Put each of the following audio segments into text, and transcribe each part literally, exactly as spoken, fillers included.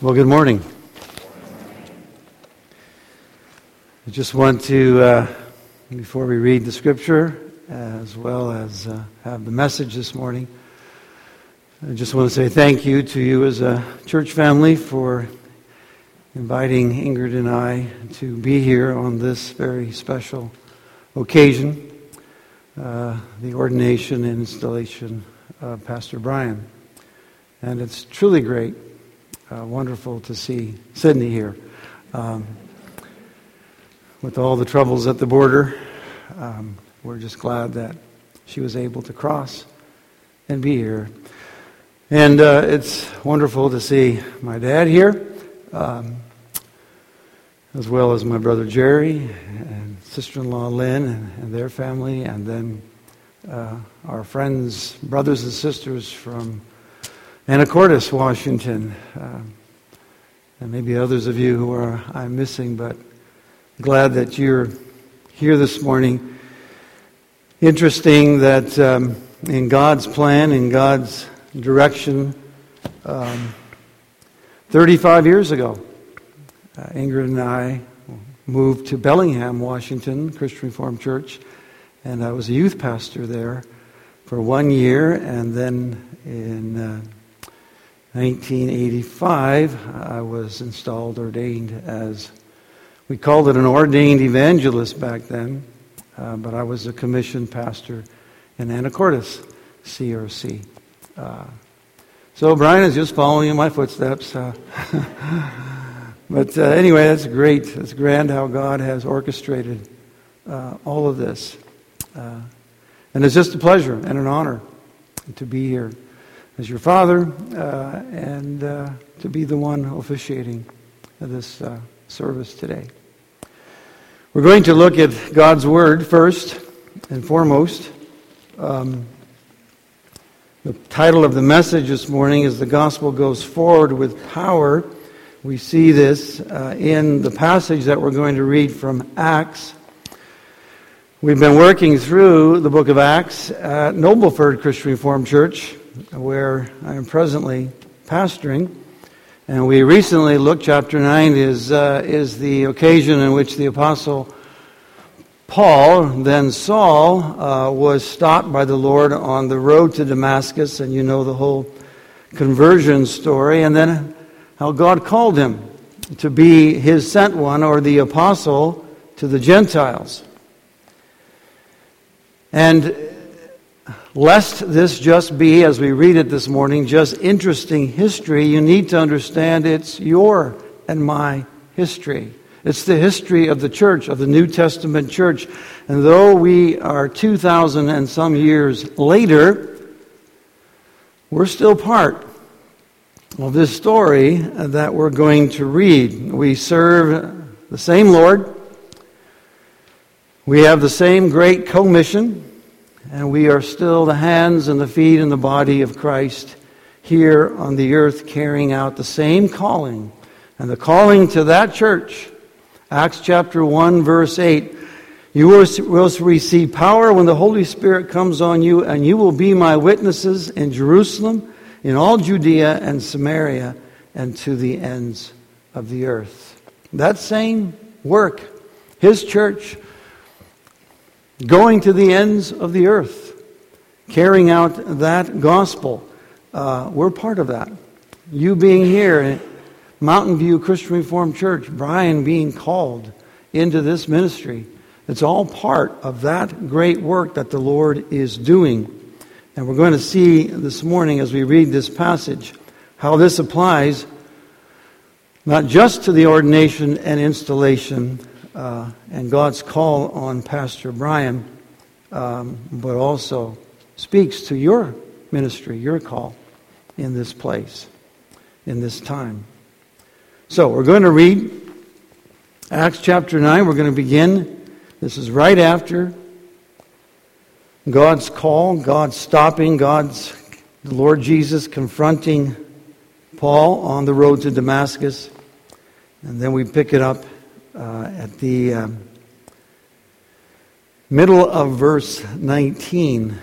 Well, good morning. I just want to, uh, before we read the scripture, as well as uh, have the message this morning, I just want to say thank you to you as a church family for inviting Ingrid and I to be here on this very special occasion, uh, the ordination and installation of Pastor Brian. And it's truly great. Uh, wonderful to see Sydney here. Um, with all the troubles at the border, um, we're just glad that she was able to cross and be here. And uh, it's wonderful to see my dad here, um, as well as my brother Jerry and sister-in-law Lynn and, and their family, and then uh, our friends, brothers and sisters from Anacortes, Washington, uh, and maybe others of you who are I'm missing, but glad that you're here this morning. Interesting that um, in God's plan, in God's direction, um, thirty-five years ago, uh, Ingrid and I moved to Bellingham, Washington, Christian Reformed Church, and I was a youth pastor there for one year, and then in uh, nineteen eighty-five, I was installed, ordained as, we called it an ordained evangelist back then, uh, but I was a commissioned pastor in Anacortes, C R C. Uh, so Brian is just following in my footsteps. Uh, but uh, anyway, that's great. It's grand how God has orchestrated uh, all of this. Uh, and it's just a pleasure and an honor to be here as your father, uh, and uh, to be the one officiating this uh, service today. We're going to look at God's Word first and foremost. Um, the title of the message this morning is "The Gospel Goes Forward with Power." We see this uh, in the passage that we're going to read from Acts. We've been working through the book of Acts at Nobleford Christian Reformed Church, where I am presently pastoring. And we recently looked, chapter nine is uh, is the occasion in which the Apostle Paul, then Saul, uh, was stopped by the Lord on the road to Damascus, and you know the whole conversion story, and then how God called him to be His sent one, or the apostle to the Gentiles. And lest this just be, as we read it this morning, just interesting history, you need to understand it's your and my history. It's the history of the church, of the New Testament church. And though we are two thousand and some years later, we're still part of this story that we're going to read. We serve the same Lord. We have the same great commission. And we are still the hands and the feet and the body of Christ here on the earth, carrying out the same calling. And the calling to that church, Acts chapter one, verse eight, "You will receive power when the Holy Spirit comes on you, and you will be my witnesses in Jerusalem, in all Judea and Samaria, and to the ends of the earth." That same work, His church, going to the ends of the earth, carrying out that gospel. Uh, we're part of that. You being here at Mountain View Christian Reformed Church, Brian being called into this ministry, it's all part of that great work that the Lord is doing. And we're going to see this morning as we read this passage how this applies not just to the ordination and installation Uh, and God's call on Pastor Brian, um, but also speaks to your ministry, your call in this place, in this time. So we're going to read Acts chapter nine. We're going to begin. This is right after God's call, God stopping, God's, the Lord Jesus confronting Paul on the road to Damascus. And then we pick it up Uh, at the um, middle of verse nineteen.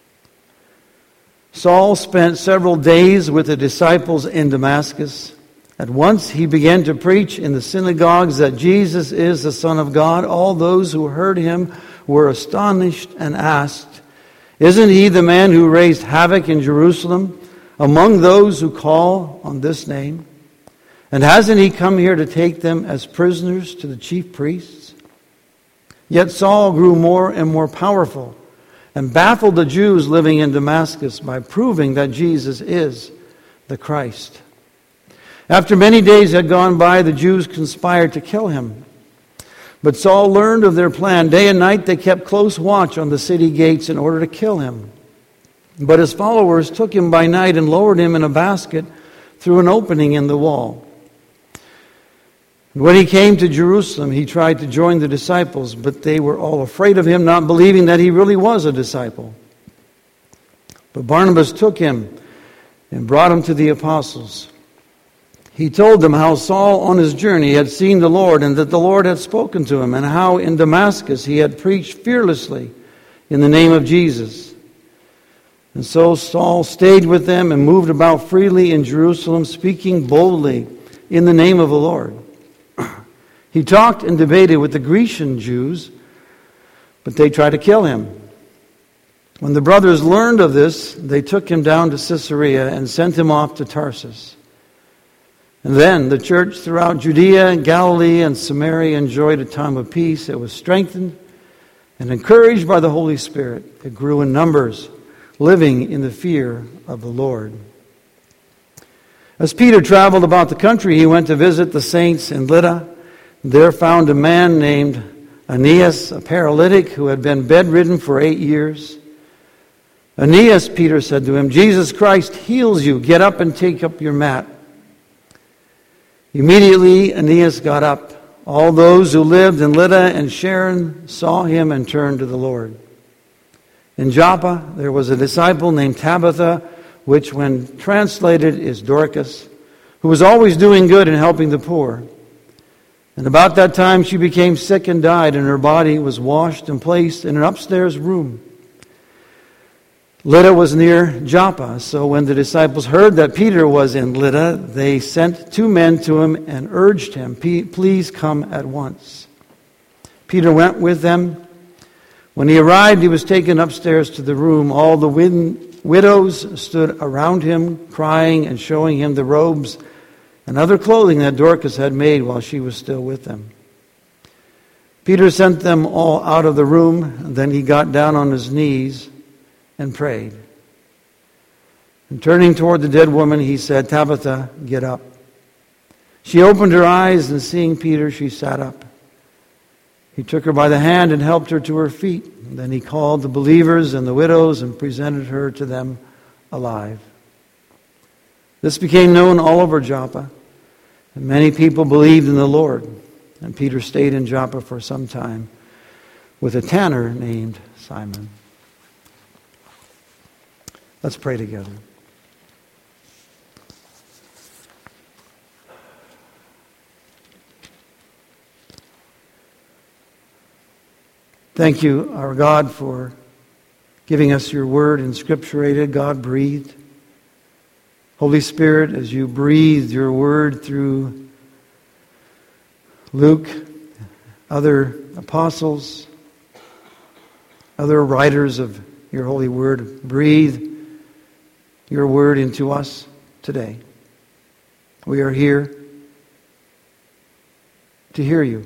Saul spent several days with the disciples in Damascus, At once he began to preach in the synagogues that Jesus is the Son of God. All those who heard him were astonished and asked, "Isn't he the man who raised havoc in Jerusalem among those who call on this name? And hasn't he come here to take them as prisoners to the chief priests?" Yet Saul grew more and more powerful and baffled the Jews living in Damascus by proving that Jesus is the Christ. After many days had gone by, the Jews conspired to kill him. But Saul learned of their plan. Day and night they kept close watch on the city gates in order to kill him. But his followers took him by night and lowered him in a basket through an opening in the wall. When he came to Jerusalem, he tried to join the disciples, but they were all afraid of him, not believing that he really was a disciple. But Barnabas took him and brought him to the apostles. He told them how Saul on his journey had seen the Lord and that the Lord had spoken to him, and how in Damascus he had preached fearlessly in the name of Jesus. And so Saul stayed with them and moved about freely in Jerusalem, speaking boldly in the name of the Lord. He talked and debated with the Grecian Jews, but they tried to kill him. When the brothers learned of this, they took him down to Caesarea and sent him off to Tarsus. And then the church throughout Judea, Galilee, and Samaria enjoyed a time of peace. It was strengthened and encouraged by the Holy Spirit. It grew in numbers, living in the fear of the Lord. As Peter traveled about the country, he went to visit the saints in Lydda. There found a man named Aeneas, a paralytic who had been bedridden for eight years. "Aeneas," Peter said to him, "Jesus Christ heals you. Get up and take up your mat." Immediately Aeneas got up. All those who lived in Lydda and Sharon saw him and turned to the Lord. In Joppa there was a disciple named Tabitha, which when translated is Dorcas, who was always doing good and helping the poor. And about that time she became sick and died, and her body was washed and placed in an upstairs room. Lydda was near Joppa, so when the disciples heard that Peter was in Lydda, they sent two men to him and urged him, "Please come at once." Peter went with them. When he arrived, he was taken upstairs to the room. All the wid- widows stood around him, crying and showing him the robes and other clothing that Dorcas had made while she was still with them. Peter sent them all out of the room, and then he got down on his knees and prayed. And turning toward the dead woman, he said, "Tabitha, get up." She opened her eyes, and seeing Peter, she sat up. He took her by the hand and helped her to her feet. And then he called the believers and the widows and presented her to them alive. This became known all over Joppa, and many people believed in the Lord. And Peter stayed in Joppa for some time with a tanner named Simon. Let's pray together. Thank you, our God, for giving us your word inscripturated, God-breathed. Holy Spirit, as you breathed your word through Luke, other apostles, other writers of your holy word, breathe your word into us today. We are here to hear you.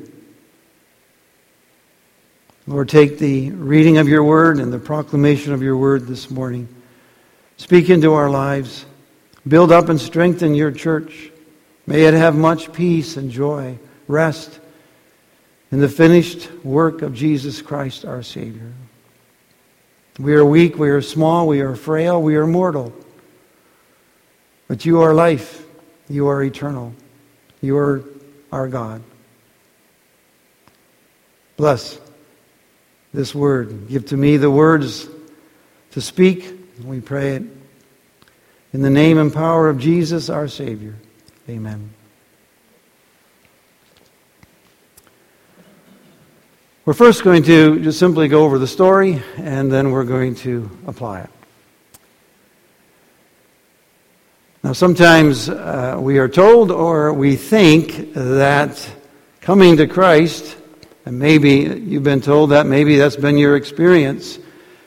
Lord, take the reading of your word and the proclamation of your word this morning. Speak into our lives. Build up and strengthen your church. May it have much peace and joy, rest in the finished work of Jesus Christ, our Savior. We are weak, we are small, we are frail, we are mortal. But you are life. You are eternal. You are our God. Bless this word. Give to me the words to speak. We pray it in the name and power of Jesus, our Savior. Amen. We're first going to just simply go over the story, and then we're going to apply it. Now, sometimes uh, we are told or we think that coming to Christ, and maybe you've been told that, maybe that's been your experience,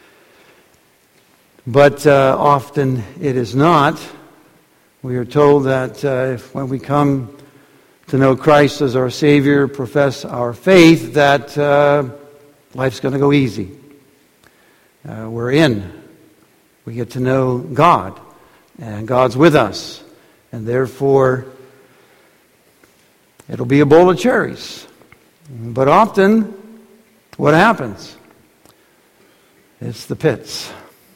but uh, often it is not. We are told that uh, if when we come to know Christ as our Savior, profess our faith, that uh, life's going to go easy. Uh, we're in. We get to know God, and God's with us, and therefore it'll be a bowl of cherries. But often, what happens? It's the pits.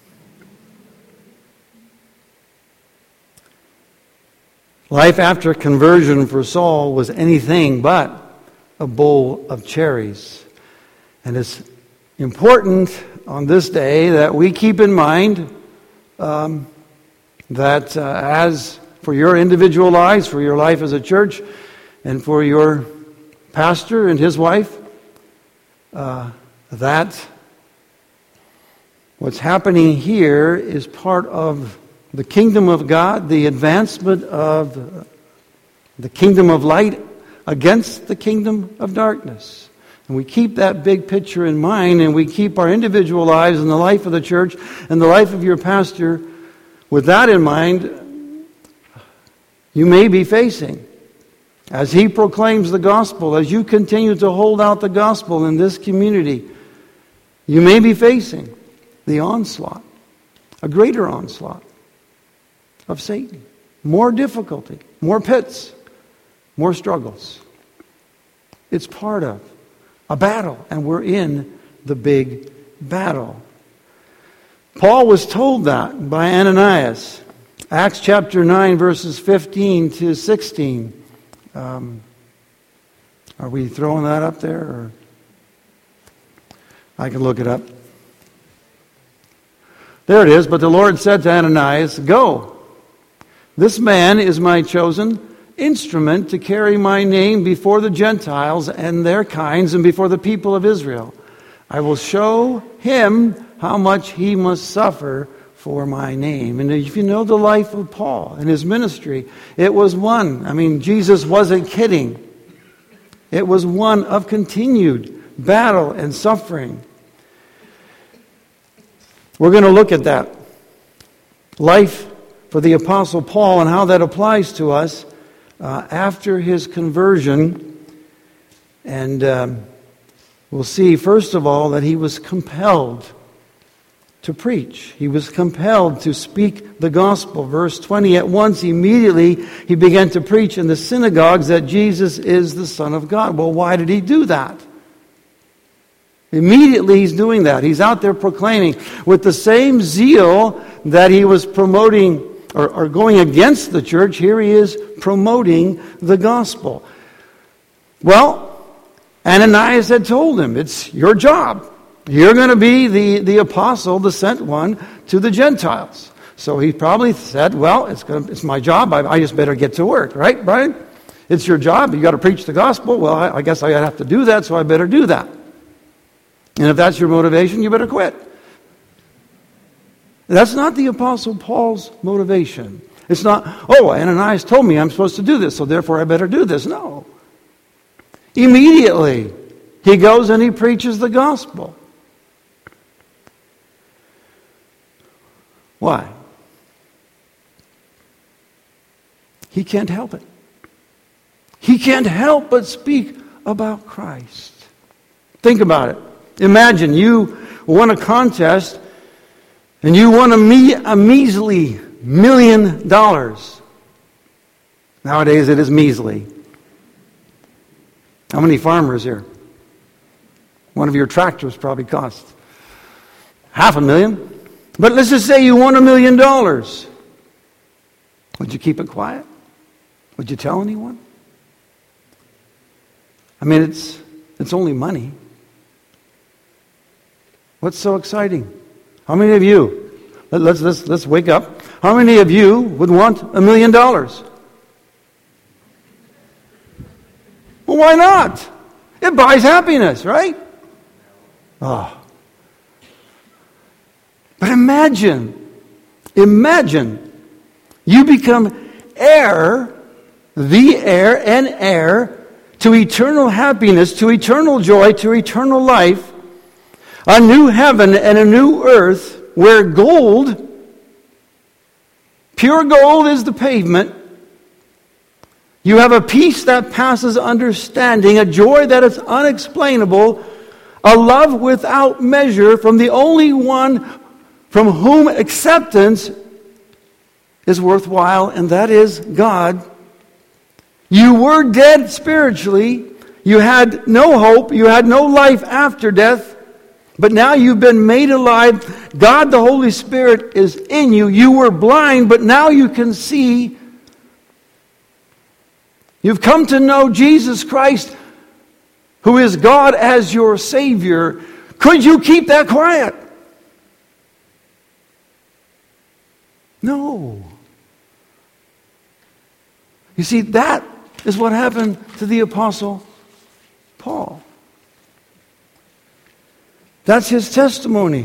Life after conversion for Saul was anything but a bowl of cherries. And it's important on this day that we keep in mind um, that uh, as for your individual lives, for your life as a church, and for your pastor and his wife, uh, that what's happening here is part of the kingdom of God, the advancement of the kingdom of light against the kingdom of darkness. And we keep that big picture in mind, and we keep our individual lives and the life of the church and the life of your pastor with that in mind. You may be facing, as he proclaims the gospel, as you continue to hold out the gospel in this community, you may be facing the onslaught, a greater onslaught of Satan. More difficulty, more pits, more struggles. It's part of a battle, and we're in the big battle. Paul was told that by Ananias. Acts chapter nine, verses fifteen to sixteen. Um, are we throwing that up there? Or I can look it up. There it is. But the Lord said to Ananias, "Go. This man is my chosen instrument to carry my name before the Gentiles and their kinds and before the people of Israel. I will show him how much he must suffer for my name." And if you know the life of Paul and his ministry, it was one. I mean, Jesus wasn't kidding. It was one of continued battle and suffering. We're going to look at that life for the Apostle Paul and how that applies to us uh, after his conversion. And um, we'll see, first of all, that he was compelled to preach. He was compelled to speak the gospel. Verse twenty, at once, immediately, he began to preach in the synagogues that Jesus is the Son of God. Well, why did he do that? Immediately he's doing that. He's out there proclaiming with the same zeal that he was promoting or, or going against the church. Here he is promoting the gospel. Well, Ananias had told him, it's your job. You're going to be the, the apostle, the sent one to the Gentiles. So he probably said, well, it's gonna, it's my job. I, I just better get to work, right, Brian? It's your job. You got to preach the gospel. Well, I, I guess I have to do that, so I better do that. And if that's your motivation, you better quit. That's not the Apostle Paul's motivation. It's not, oh, Ananias told me I'm supposed to do this, so therefore I better do this. No. Immediately, he goes and he preaches the gospel. Why? He can't help it. He can't help but speak about Christ. Think about it. Imagine you won a contest and you won a, me- a measly million dollars. Nowadays it is measly. How many farmers here? One of your tractors probably cost half a million. But let's just say you won a million dollars. Would you keep it quiet? Would you tell anyone? I mean, it's it's only money. What's so exciting? How many of you, let, let's, let's, let's wake up. How many of you would want a million dollars? Well, why not? It buys happiness, right? Oh. But imagine, imagine You become heir, the heir and heir to eternal happiness, to eternal joy, to eternal life, a new heaven and a new earth where gold, pure gold is the pavement. You have a peace that passes understanding, a joy that is unexplainable, a love without measure from the only one from whom acceptance is worthwhile, and that is God. You were dead spiritually. You had no hope. You had no life after death. But now you've been made alive. God, the Holy Spirit, is in you. You were blind, but now you can see. You've come to know Jesus Christ, who is God, as your Savior. Could you keep that quiet? No. You see, that is what happened to the Apostle Paul. That's his testimony.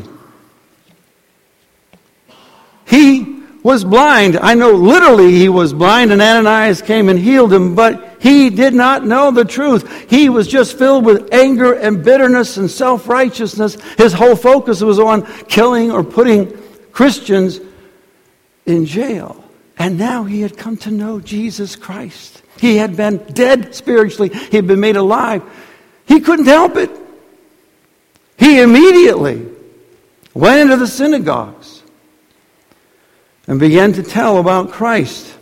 He was blind. I know literally he was blind, and Ananias came and healed him, but he did not know the truth. He was just filled with anger and bitterness and self-righteousness. His whole focus was on killing or putting Christians in jail. And now he had come to know Jesus Christ. He had been dead spiritually. He had been made alive. He couldn't help it. He immediately went into the synagogues and began to tell about Christ.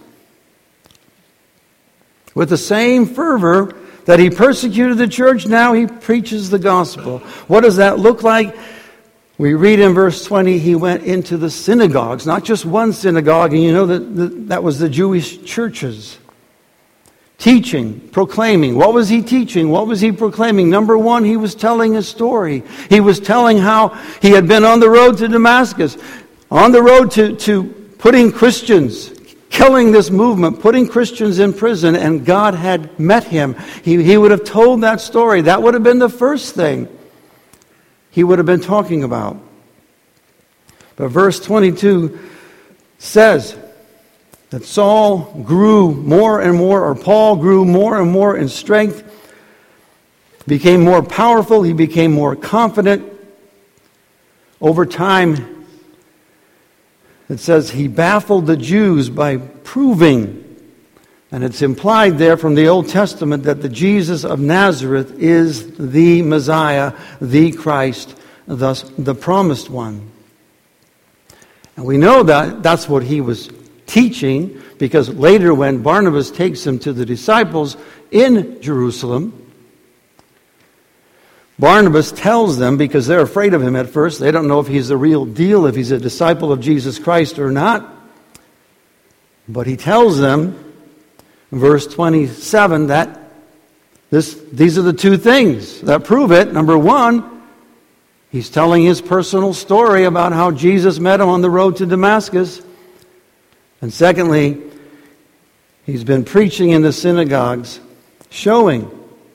With the same fervor that he persecuted the church, now he preaches the gospel. What does that look like? We read in verse twenty, he went into the synagogues, not just one synagogue, and you know that that was the Jewish churches. Teaching, proclaiming. What was he teaching? What was he proclaiming? Number one, he was telling his story. He was telling how he had been on the road to Damascus, on the road to, to putting Christians, killing this movement, putting Christians in prison, and God had met him. He, he would have told that story. That would have been the first thing he would have been talking about. But verse twenty-two says that Saul grew more and more, or Paul grew more and more in strength, became more powerful, he became more confident. Over time, it says he baffled the Jews by proving, and it's implied there from the Old Testament, that the Jesus of Nazareth is the Messiah, the Christ, thus the promised one. And we know that that's what he was teaching, because later when Barnabas takes him to the disciples in Jerusalem, Barnabas tells them, because they're afraid of him at first, they don't know if he's the real deal, if he's a disciple of Jesus Christ or not, but he tells them, verse twenty-seven, that this, these are the two things that prove it. Number one, he's telling his personal story about how Jesus met him on the road to Damascus. And secondly, he's been preaching in the synagogues, showing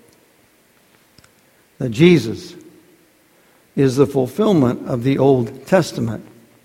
that Jesus is the fulfillment of the Old Testament.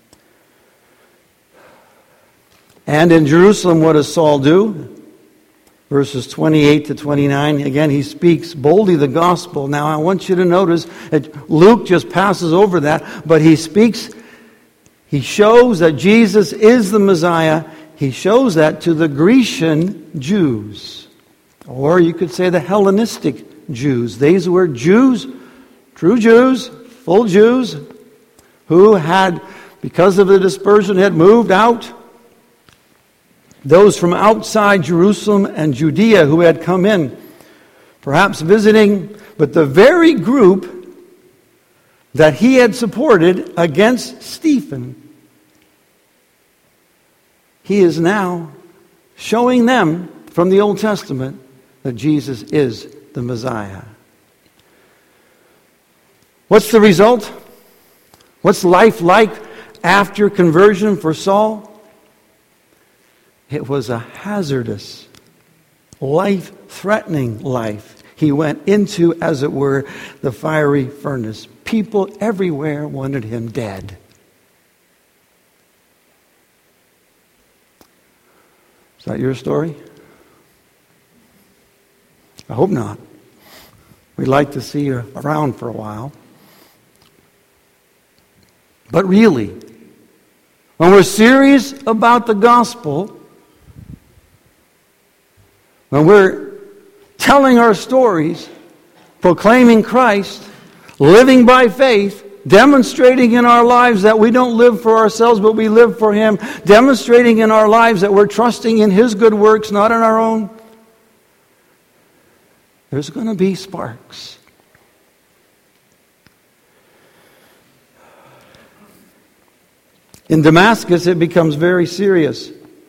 And in Jerusalem, what does Saul do? Verses twenty-eight to twenty-nine, again, he speaks boldly the gospel. Now, I want you to notice that Luke just passes over that, but he speaks, he shows that Jesus is the Messiah. He shows that to the Grecian Jews, or you could say the Hellenistic Jews. These were Jews, true Jews, full Jews, who had, because of the dispersion, had moved out. Those from outside Jerusalem and Judea who had come in, perhaps visiting, but the very group that he had supported against Stephen, he is now showing them from the Old Testament that Jesus is the Messiah. What's the result? What's life like after conversion for Saul? It was a hazardous, life-threatening life. He went into, as it were, the fiery furnace. People everywhere wanted him dead. Is that your story? I hope not. We'd like to see you around for a while. But really, when we're serious about the gospel, when we're telling our stories, proclaiming Christ, living by faith, demonstrating in our lives that we don't live for ourselves, but we live for Him, demonstrating in our lives that we're trusting in His good works, not in our own, there's going to be sparks. In Damascus, it becomes very serious.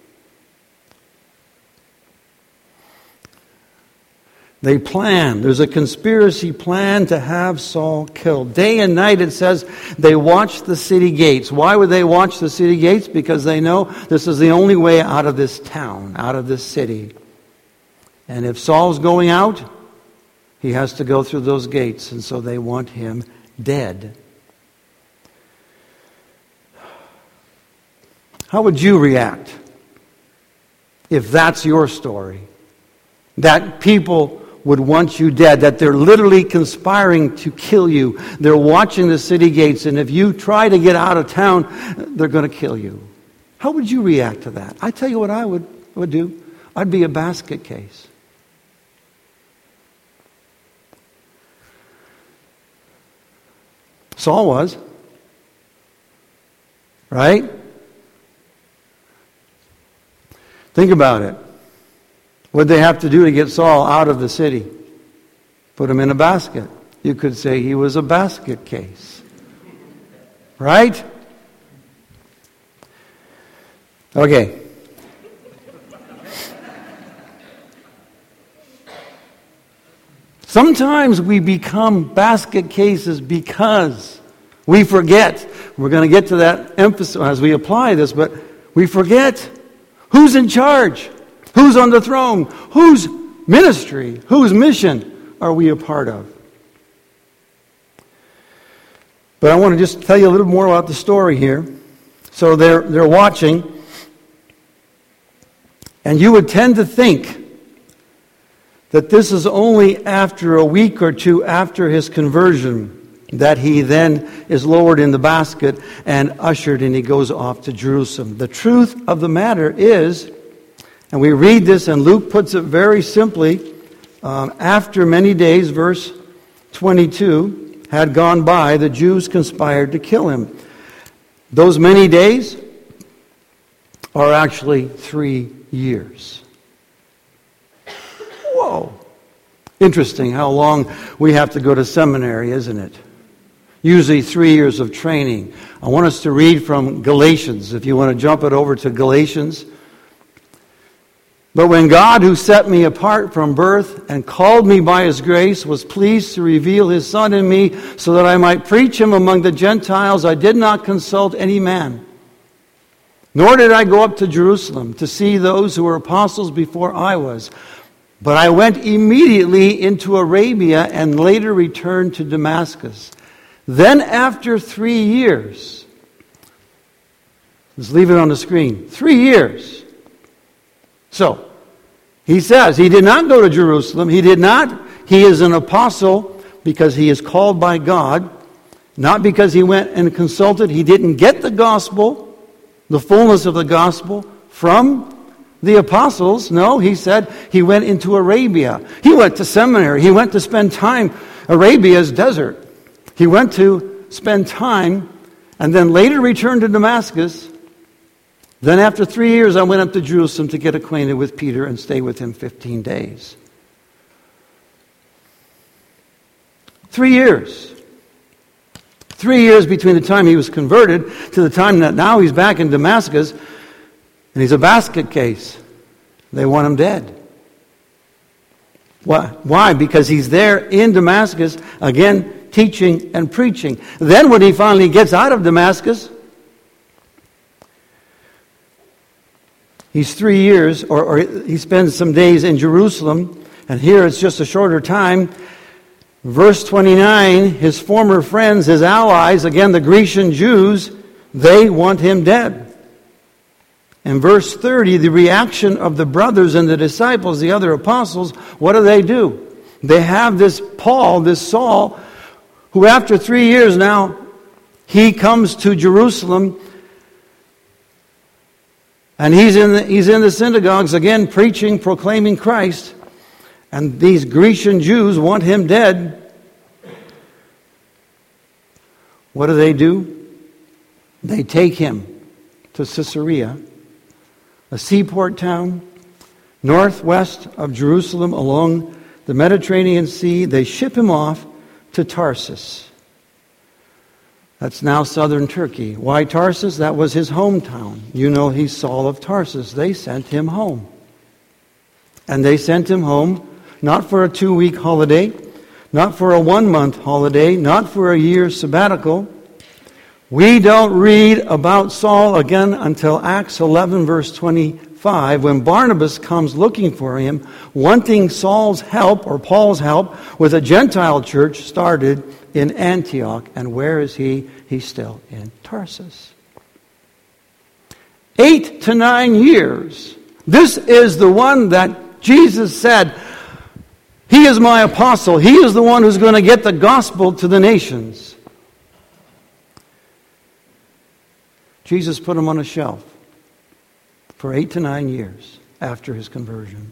They plan. There's a conspiracy plan to have Saul killed. Day and night, it says, they watch the city gates. Why would they watch the city gates? Because they know this is the only way out of this town, out of this city. And if Saul's going out, he has to go through those gates. And so they want him dead. How would you react if that's your story? That people would want you dead, that they're literally conspiring to kill you. They're watching the city gates, and if you try to get out of town, they're going to kill you. How would you react to that? I tell you what I would, would do. I'd be a basket case. Saul was. Right? Think about it. What did they have to do to get Saul out of the city? Put him in a basket. You could say he was a basket case. Right? Okay. Sometimes we become basket cases because we forget. We're going to get to that emphasis as we apply this, but we forget who's in charge. Who's on the throne? Whose ministry, whose mission are we a part of? But I want to just tell you a little more about the story here. So they're they're watching, and you would tend to think that this is only after a week or two after his conversion that he then is lowered in the basket and ushered, and he goes off to Jerusalem. The truth of the matter is, and we read this, and Luke puts it very simply, um, after many days, verse twenty-two, had gone by, the Jews conspired to kill him. Those many days are actually three years. Whoa. Interesting how long we have to go to seminary, isn't it? Usually three years of training. I want us to read from Galatians, if you want to jump it over to Galatians. But when God, who set me apart from birth and called me by His grace, was pleased to reveal His Son in me so that I might preach Him among the Gentiles, I did not consult any man. Nor did I go up to Jerusalem to see those who were apostles before I was. But I went immediately into Arabia and later returned to Damascus. Then after three years, let's leave it on the screen, three years. So, he says he did not go to Jerusalem. He did not. He is an apostle because he is called by God, not because he went and consulted. He didn't get the gospel, the fullness of the gospel, from the apostles. No, he said he went into Arabia. He went to seminary. He went to spend time. Arabia's desert. He went to spend time and then later returned to Damascus. Then after three years, I went up to Jerusalem to get acquainted with Peter and stay with him fifteen days. Three years. Three years between the time he was converted to the time that now he's back in Damascus, and he's a basket case. They want him dead. Why? Why? Because he's there in Damascus, again, teaching and preaching. Then when he finally gets out of Damascus, he's three years, or, or he spends some days in Jerusalem, and here it's just a shorter time. Verse twenty-nine, his former friends, his allies, again the Grecian Jews, they want him dead. In verse thirty, the reaction of the brothers and the disciples, the other apostles, what do they do? They have this Paul, this Saul, who after three years now, he comes to Jerusalem, and he's in the, he's in the synagogues again, preaching, proclaiming Christ, and these Grecian Jews want him dead. What do they do? They take him to Caesarea, a seaport town northwest of Jerusalem along the Mediterranean Sea. They ship him off to Tarsus. That's now southern Turkey. Why Tarsus? That was his hometown. You know he's Saul of Tarsus. They sent him home. And they sent him home not for a two-week holiday, not for a one-month holiday, not for a year sabbatical. We don't read about Saul again until Acts eleven, verse twenty-five, when Barnabas comes looking for him, wanting Saul's help, or Paul's help, with a Gentile church started in Antioch. And where is he? He's still in Tarsus. Eight to nine years. This is the one that Jesus said, he is my apostle. He is the one who's going to get the gospel to the nations. Jesus put him on a shelf for eight to nine years after his conversion.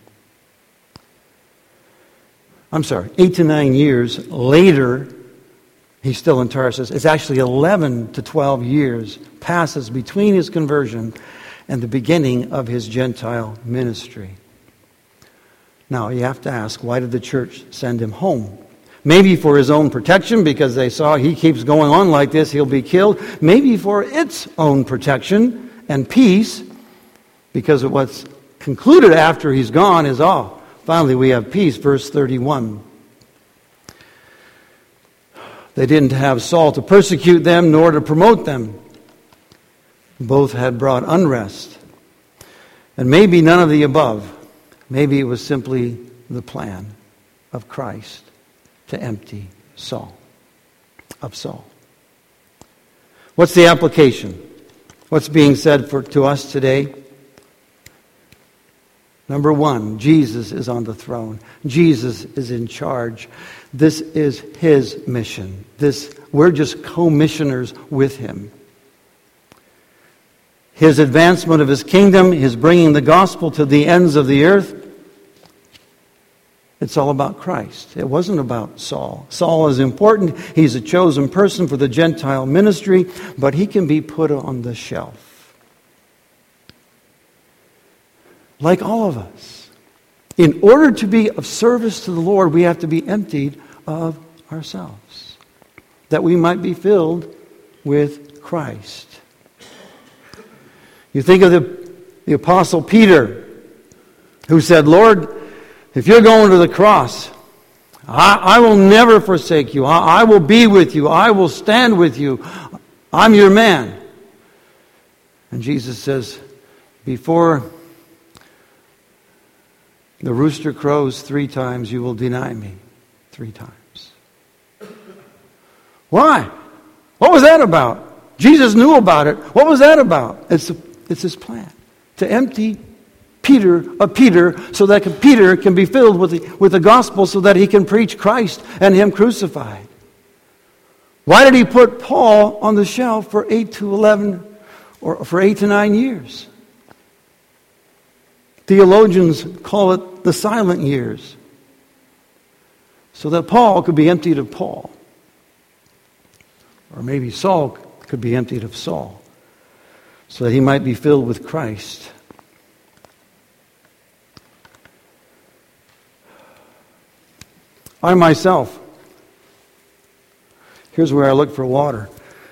I'm sorry, eight to nine years later, he's still in Tarsus. It's actually eleven to twelve years passes between his conversion and the beginning of his Gentile ministry. Now, you have to ask, why did the church send him home? Maybe for his own protection, because they saw he keeps going on like this, he'll be killed. Maybe for its own protection and peace, because of what's concluded after he's gone is, oh, finally we have peace. Verse thirty-one. They didn't have Saul to persecute them, nor to promote them. Both had brought unrest. And maybe none of the above. Maybe it was simply the plan of Christ to empty Saul, of Saul. What's the application? What's being said for to us today? Number one, Jesus is on the throne. Jesus is in charge. This is his mission. This, we're just co-missioners with him. His advancement of his kingdom, his bringing the gospel to the ends of the earth, it's all about Christ. It wasn't about Saul. Saul is important. He's a chosen person for the Gentile ministry, but he can be put on the shelf. Like all of us. In order to be of service to the Lord, we have to be emptied of ourselves, that we might be filled with Christ. You think of the, the Apostle Peter, who said, Lord, if you're going to the cross, I, I will never forsake you. I, I will be with you. I will stand with you. I'm your man. And Jesus says, before the rooster crows three times, you will deny me three times. Why? What was that about? Jesus knew about it. What was that about? It's, it's his plan to empty Peter of Peter, so that Peter can be filled with the, with the gospel, so that he can preach Christ and him crucified. Why did he put Paul on the shelf for eight to eleven, or for eight to nine years? Theologians call it the silent years, so that Paul could be emptied of Paul, or maybe Saul could be emptied of Saul, so that he might be filled with Christ. I myself, here's where I look for water.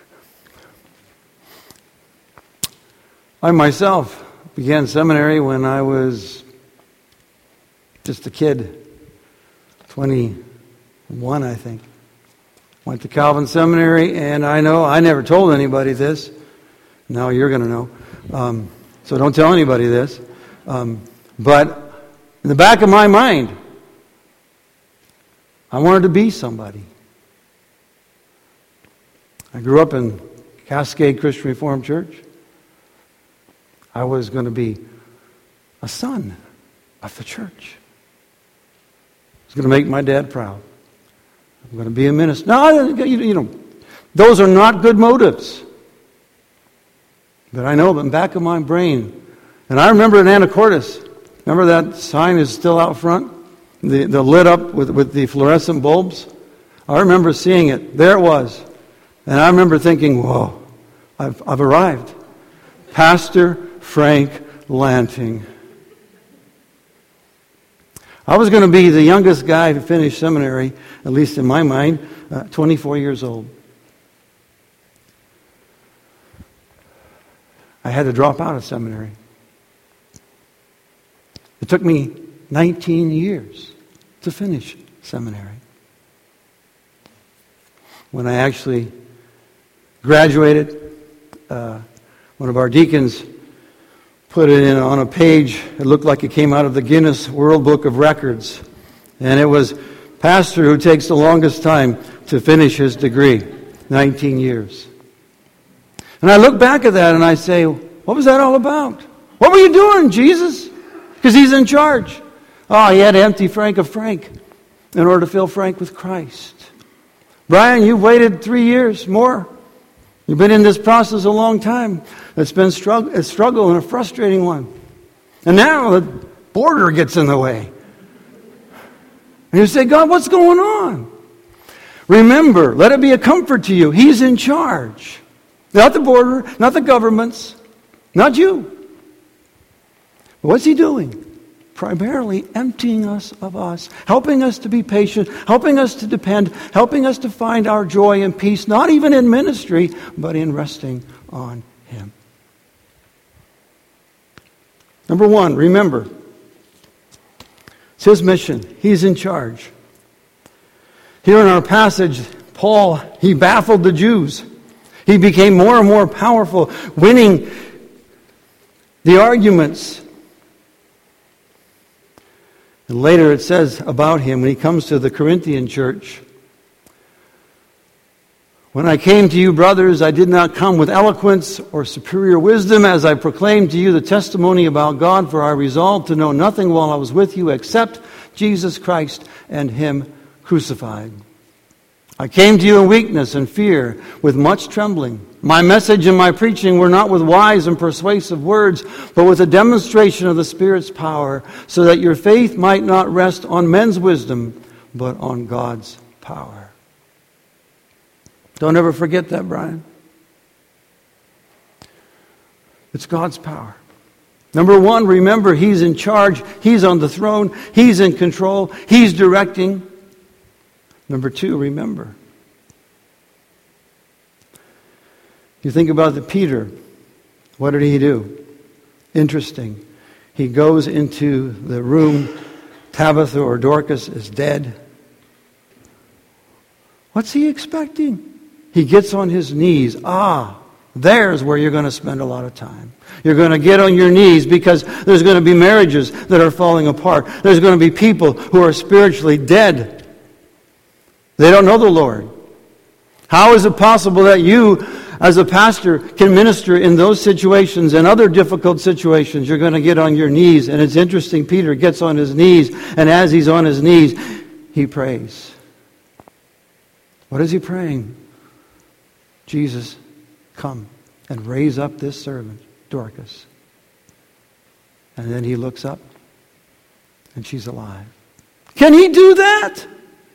I myself began seminary when I was just a kid, twenty-one, I think. Went to Calvin Seminary, and I know, I never told anybody this. Now you're going to know. Um, so don't tell anybody this. Um, but in the back of my mind, I wanted to be somebody. I grew up in Cascade Christian Reformed Church. I was going to be a son of the church. I was going to make my dad proud. I'm going to be a minister. No, you know, those are not good motives. But I know them back of my brain. And I remember in Anacortes, remember that sign is still out front? The, the lit up with, with the fluorescent bulbs? I remember seeing it. There it was. And I remember thinking, whoa, I've, I've arrived. Pastor Frank Lanting. I was going to be the youngest guy to finish seminary, at least in my mind, uh, twenty-four years old. I had to drop out of seminary. It took me nineteen years to finish seminary. When I actually graduated, uh, one of our deacons put it in on a page. It looked like it came out of the Guinness World Book of Records. And it was pastor who takes the longest time to finish his degree, nineteen years. And I look back at that and I say, what was that all about? What were you doing, Jesus? Because he's in charge. Oh, he had to empty Frank of Frank in order to fill Frank with Christ. Brian, you've waited three years more. You've been in this process a long time. It's been struggle, a struggle and a frustrating one. And now the border gets in the way. And you say, God, what's going on? Remember, let it be a comfort to you. He's in charge. Not the border, not the governments, not you. But what's he doing? Primarily emptying us of us, helping us to be patient, helping us to depend, helping us to find our joy and peace, not even in ministry, but in resting on him. Number one, remember, it's his mission. He's in charge. Here in our passage, Paul, he baffled the Jews. He became more and more powerful, winning the arguments. And later it says about him, when he comes to the Corinthian church, when I came to you, brothers, I did not come with eloquence or superior wisdom as I proclaimed to you the testimony about God, for I resolved to know nothing while I was with you except Jesus Christ and him crucified. I came to you in weakness and fear, with much trembling. My message and my preaching were not with wise and persuasive words, but with a demonstration of the Spirit's power, so that your faith might not rest on men's wisdom, but on God's power. Don't ever forget that, Brian. It's God's power. Number one, remember, he's in charge. He's on the throne. He's in control. He's directing. Number two, remember. You think about the Peter. What did he do? Interesting. He goes into the room. Tabitha or Dorcas is dead. What's he expecting? He gets on his knees. Ah, there's where you're going to spend a lot of time. You're going to get on your knees because there's going to be marriages that are falling apart. There's going to be people who are spiritually dead. They don't know the Lord. How is it possible that you, as a pastor, can minister in those situations and other difficult situations? You're going to get on your knees. And it's interesting, Peter gets on his knees, and as he's on his knees, he prays. What is he praying? Jesus, come and raise up this servant, Dorcas. And then he looks up, and she's alive. Can he do that?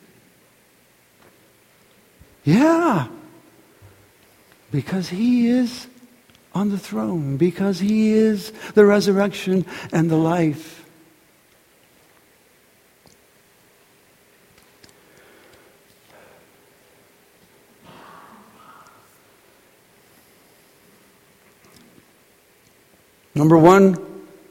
Yeah. Because he is on the throne. Because he is the resurrection and the life. Number one,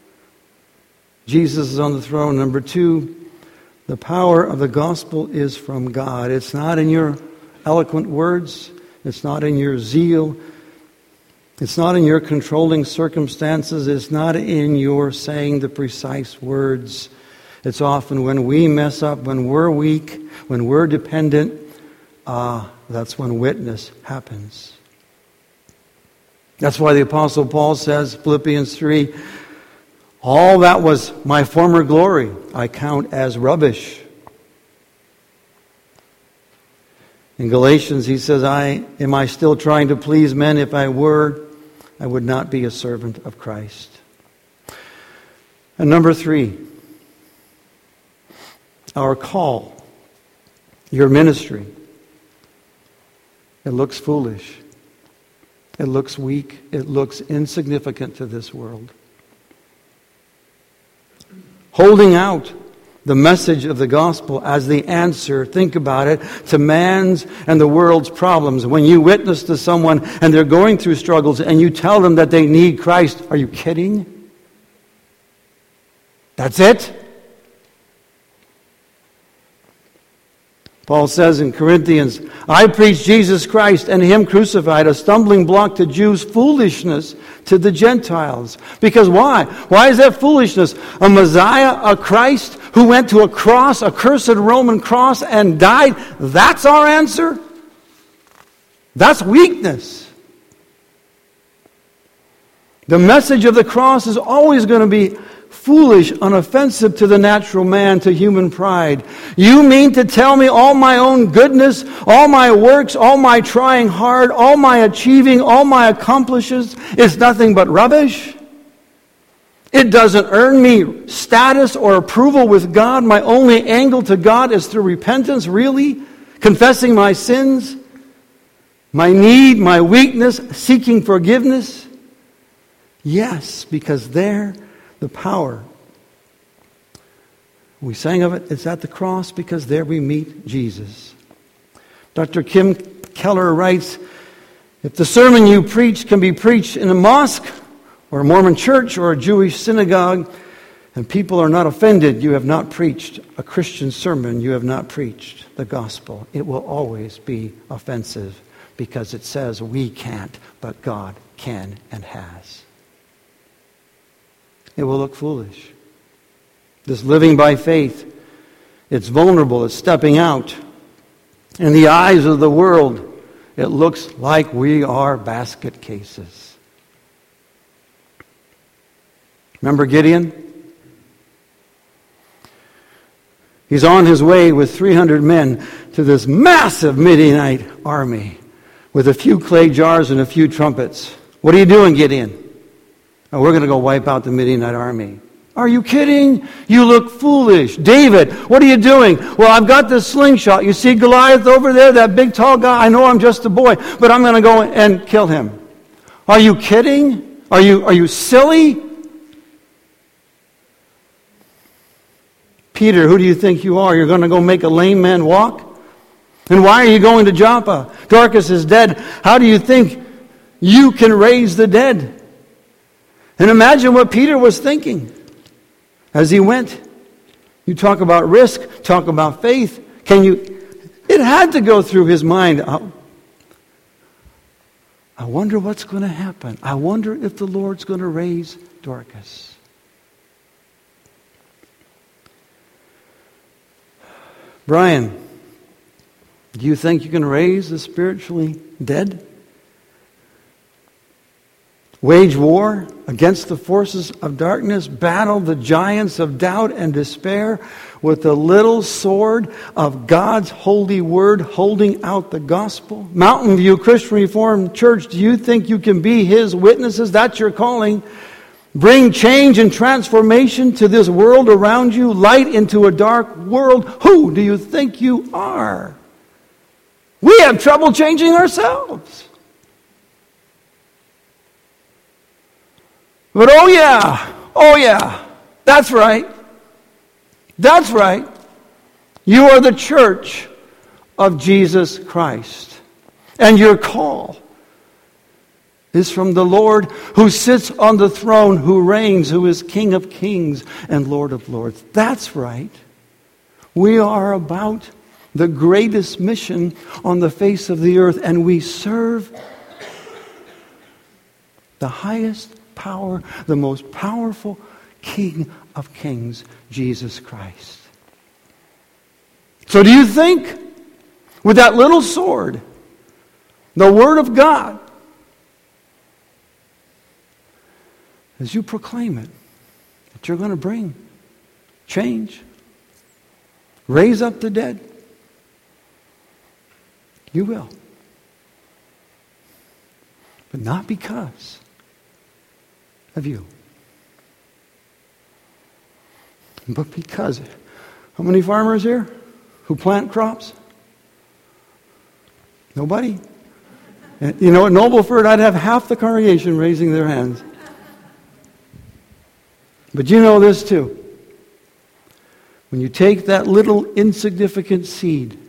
Jesus is on the throne. Number two, the power of the gospel is from God. It's not in your eloquent words. It's not in your zeal. It's not in your controlling circumstances. It's not in your saying the precise words. It's often when we mess up, when we're weak, when we're dependent, ah, uh, that's when witness happens. That's why the Apostle Paul says, Philippians three, all that was my former glory I count as rubbish. In Galatians he says, I am I still trying to please men? If I were, I would not be a servant of Christ. And number three, our call, your ministry. It looks foolish. It looks weak. It looks insignificant to this world. Holding out the message of the gospel as the answer, think about it, to man's and the world's problems. When you witness to someone and they're going through struggles and you tell them that they need Christ, are you kidding? That's it? Paul says in Corinthians, I preach Jesus Christ and Him crucified, a stumbling block to Jews, foolishness to the Gentiles. Because why? Why is that foolishness? A Messiah, a Christ who went to a cross, a cursed Roman cross, and died. That's our answer? That's weakness. The message of the cross is always going to be foolish, unoffensive to the natural man, to human pride. You mean to tell me all my own goodness, all my works, all my trying hard, all my achieving, all my accomplishes is nothing but rubbish? It doesn't earn me status or approval with God. My only angle to God is through repentance, really? Confessing my sins, my need, my weakness, seeking forgiveness? Yes, because there the power, we sang of it, it's at the cross because there we meet Jesus. Doctor Kim Keller writes, if the sermon you preach can be preached in a mosque or a Mormon church or a Jewish synagogue and people are not offended, you have not preached a Christian sermon, you have not preached the gospel. It will always be offensive because it says we can't, but God can and has. It will look foolish. This living by faith, it's vulnerable, it's stepping out. In the eyes of the world, it looks like we are basket cases. Remember Gideon? He's on his way with three hundred men to this massive Midianite army with a few clay jars and a few trumpets. What are you doing, Gideon? Oh, we're going to go wipe out the Midianite army. Are you kidding? You look foolish. David, what are you doing? Well, I've got this slingshot. You see Goliath over there, that big tall guy? I know I'm just a boy, but I'm going to go and kill him. Are you kidding? Are you, are you silly? Peter, who do you think you are? You're going to go make a lame man walk? And why are you going to Joppa? Dorcas is dead. How do you think you can raise the dead? And imagine what Peter was thinking as he went. You talk about risk, talk about faith. Can you? It had to go through his mind. I wonder what's going to happen. I wonder if the Lord's going to raise Dorcas. Brian, do you think you can raise the spiritually dead? Wage war against the forces of darkness, battle the giants of doubt and despair with the little sword of God's holy word holding out the gospel. Mountain View Christian Reformed Church, do you think you can be His witnesses? That's your calling. Bring change and transformation to this world around you, light into a dark world. Who do you think you are? We have trouble changing ourselves. But oh yeah, oh yeah, that's right. That's right. You are the church of Jesus Christ. And your call is from the Lord who sits on the throne, who reigns, who is King of kings and Lord of lords. That's right. We are about the greatest mission on the face of the earth, and we serve the highest power, the most powerful King of kings, Jesus Christ. So do you think with that little sword, the Word of God, as you proclaim it, that you're going to bring change, raise up the dead. You will. But not because of you. But because, how many farmers here who plant crops? Nobody? And you know, at Nobleford, I'd have half the congregation raising their hands. But you know this too. When you take that little insignificant seed,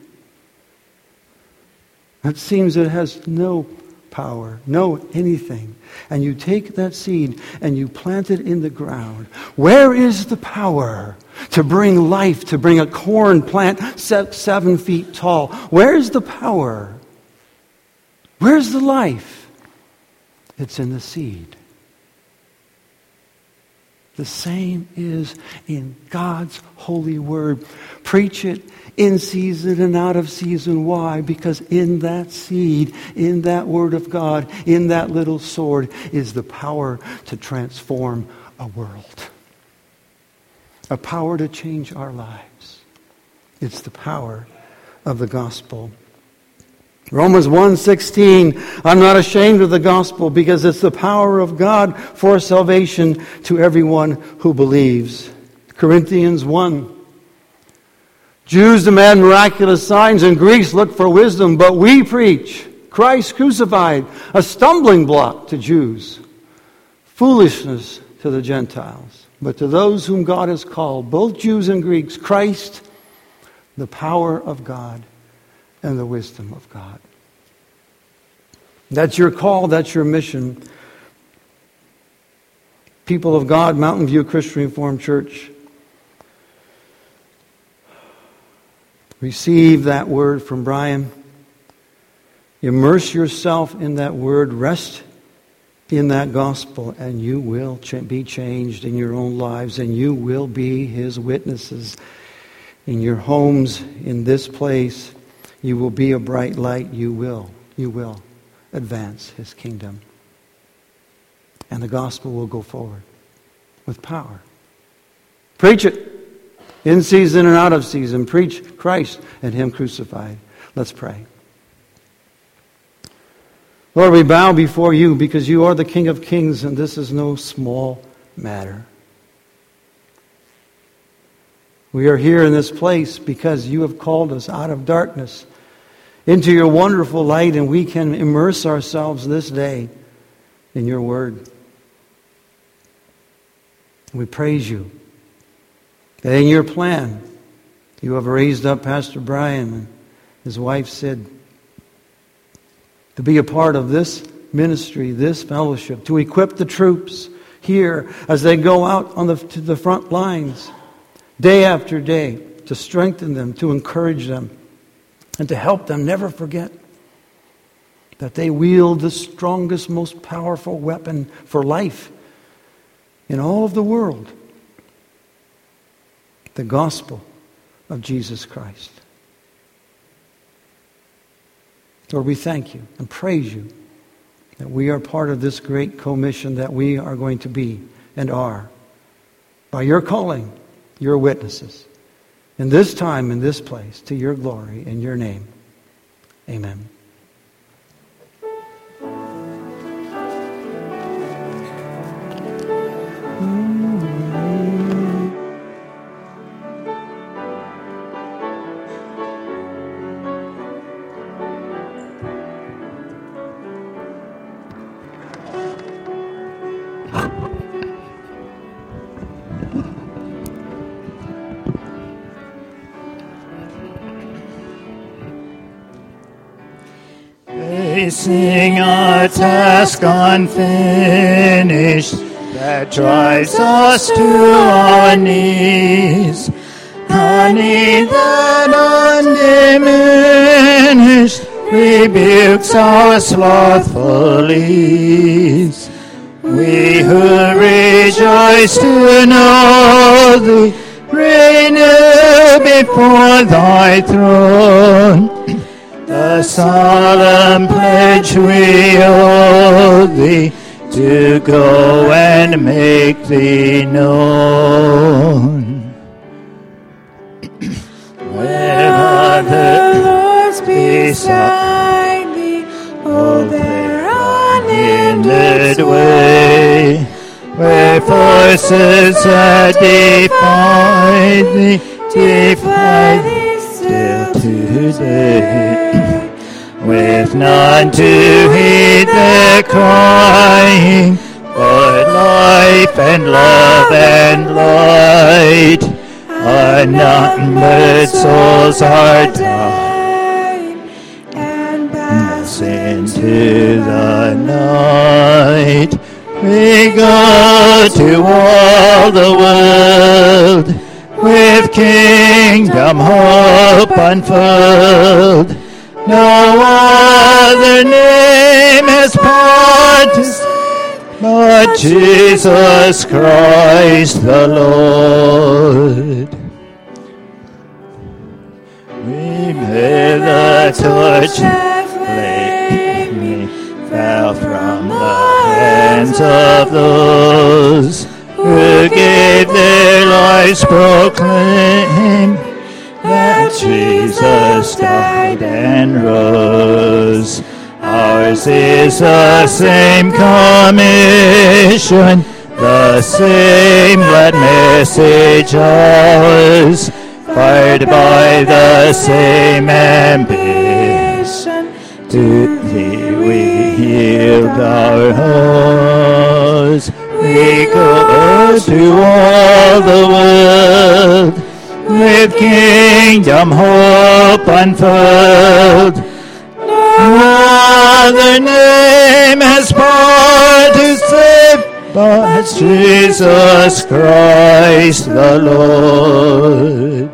that seems it has no power, no anything, and you take that seed and you plant it in the ground, where is the power to bring life, to bring a corn plant seven feet tall? Where's the power? Where's the life? It's in the seed. The same is in God's holy word. Preach it in season and out of season. Why? Because in that seed, in that word of God, in that little sword is the power to transform a world. A power to change our lives. It's the power of the gospel. Romans one sixteen, I'm not ashamed of the gospel because it's the power of God for salvation to everyone who believes. Corinthians one, Jews demand miraculous signs and Greeks look for wisdom, but we preach Christ crucified, a stumbling block to Jews, foolishness to the Gentiles. But to those whom God has called, both Jews and Greeks, Christ, the power of God and the wisdom of God. That's your call, that's your mission. People of God, Mountain View Christian Reformed Church, receive that word from Brian. Immerse yourself in that word. Rest in that gospel, and you will ch- be changed in your own lives, and you will be His witnesses in your homes, in this place. You will be a bright light. You will. You will advance His kingdom. And the gospel will go forward with power. Preach it in season and out of season. Preach Christ and Him crucified. Let's pray. Lord, we bow before You because You are the King of Kings, and this is no small matter. We are here in this place because You have called us out of darkness into Your wonderful light, and we can immerse ourselves this day in Your word. We praise You that in Your plan You have raised up Pastor Brian and his wife Sid to be a part of this ministry, this fellowship, to equip the troops here as they go out on the, to the front lines day after day, to strengthen them, to encourage them, and to help them never forget that they wield the strongest, most powerful weapon for life in all of the world, the gospel of Jesus Christ. Lord, we thank You and praise You that we are part of this great commission that we are going to be and are, by Your calling, Your witnesses, in this time, in this place, to Your glory, in Your name. Amen. Facing a task unfinished that drives us to our knees, honey that undiminished rebukes our slothful ease. We who rejoice to know Thee renew before Thy throne the solemn pledge we owe Thee to go and make thee known. Where other lords beside thee, hold their unhindered way, where forces that defy thee, defy thee still today, with none to heed their crying, but life and love and light, unnumbered souls are dying and pass into the night. We go to all the world with kingdom hope unfurled. No other name has power to save but Jesus Christ the Lord. We bear the torch flaming fell from the hands of those who gave their lives proclaim that Jesus died and rose. Ours is the same commission, the same glad message ours, fired by the same ambition. To thee we yield our hearts. We go to all the world with kingdom hope unfurled. No other name has power to save but Jesus Christ the Lord.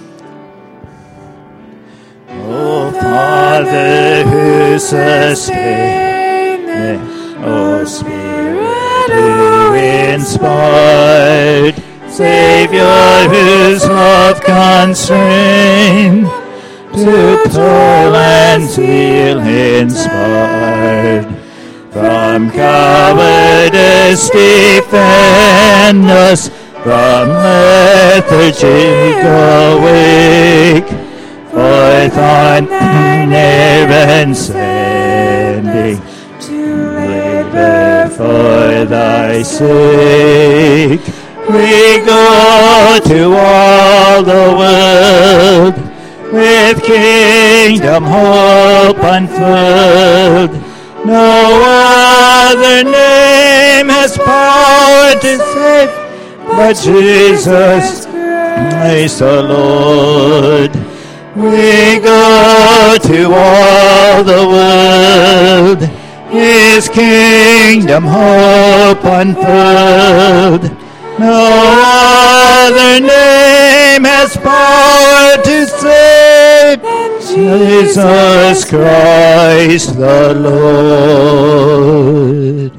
O Father who sustain them, O Spirit who inspired, Savior whose love constrained, to toil and zeal inspired, from cowardice defend us, from lethargy awake, forth on errand sending, to labor for thy sake. We go to all the world with kingdom hope unfurled. No other name has power to save but Jesus Christ the Lord. We go to all the world, His kingdom hope unfurled. No other name has power to save Jesus Christ the Lord.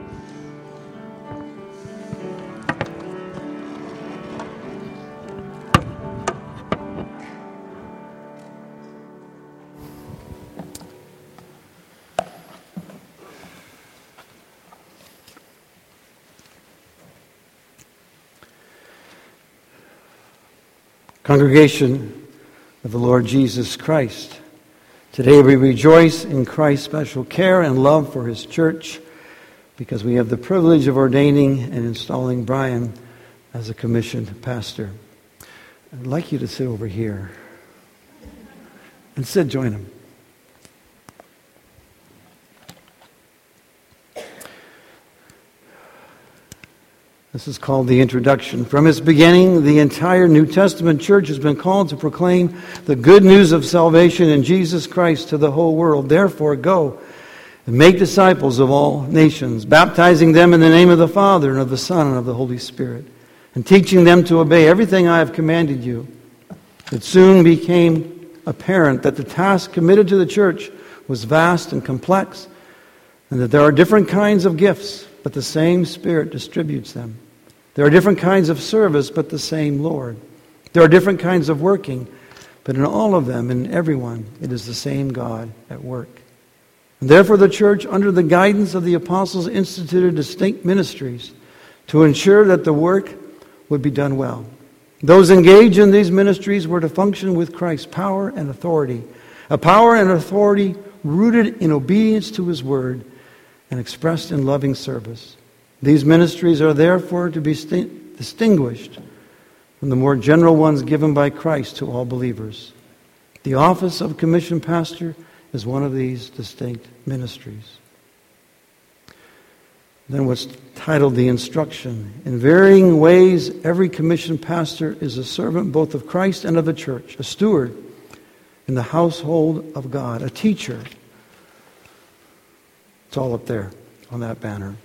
Congregation of the Lord Jesus Christ, today we rejoice in Christ's special care and love for His church because we have the privilege of ordaining and installing Brian as a commissioned pastor. I'd like you to sit over here. And Sid, join him. This is called the introduction. From its beginning, the entire New Testament church has been called to proclaim the good news of salvation in Jesus Christ to the whole world. Therefore, go and make disciples of all nations, baptizing them in the name of the Father and of the Son and of the Holy Spirit, and teaching them to obey everything I have commanded you. It soon became apparent that the task committed to the church was vast and complex, and that there are different kinds of gifts, but the same Spirit distributes them. There are different kinds of service, but the same Lord. There are different kinds of working, but in all of them, in everyone, it is the same God at work. And therefore the church, under the guidance of the apostles, instituted distinct ministries to ensure that the work would be done well. Those engaged in these ministries were to function with Christ's power and authority, a power and authority rooted in obedience to His word and expressed in loving service. These ministries are therefore to be st- distinguished from the more general ones given by Christ to all believers. The office of commissioned pastor is one of these distinct ministries. Then what's titled the instruction. In varying ways, every commissioned pastor is a servant both of Christ and of the church, a steward in the household of God, a teacher. It's all up there on that banner.